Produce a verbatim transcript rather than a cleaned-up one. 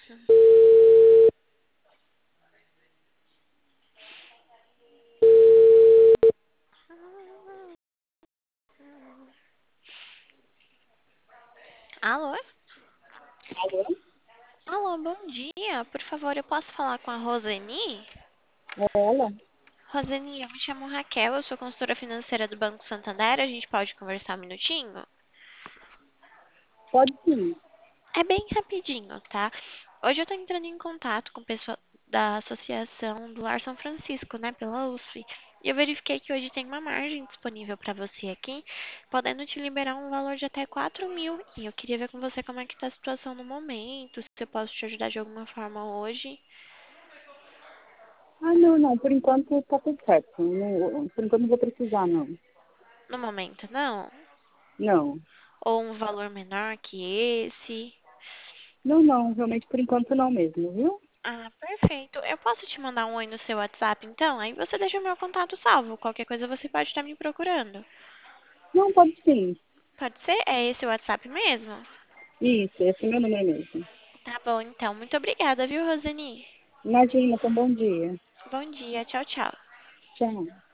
Alô? Alô? Alô, bom dia. Por favor, eu posso falar com a Roseni? É ela? Roseni, eu me chamo Raquel, eu sou consultora financeira do Banco Santander. A gente pode conversar um minutinho? Pode sim. É bem rapidinho, tá? Hoje eu tô entrando em contato com o pessoal da Associação do Lar São Francisco, né, pela U S F. E eu verifiquei que hoje tem uma margem disponível para você aqui, podendo te liberar um valor de até quatro mil. E eu queria ver com você como é que tá a situação no momento, se eu posso te ajudar de alguma forma hoje. Ah, não, não. Por enquanto tá tudo certo. Não, por enquanto não vou precisar, não. No momento, não? Não. Ou um valor menor que esse? Não, não. Realmente por enquanto não mesmo, viu? Ah, perfeito. Eu posso te mandar um oi no seu WhatsApp, então? Aí você deixa o meu contato salvo. Qualquer coisa você pode estar me procurando. Não, pode sim. Pode ser? É esse o WhatsApp mesmo? Isso, esse é meu número mesmo. Tá bom, então. Muito obrigada, viu, Roseni? Imagina, então bom dia. Bom dia. Tchau, tchau. Tchau.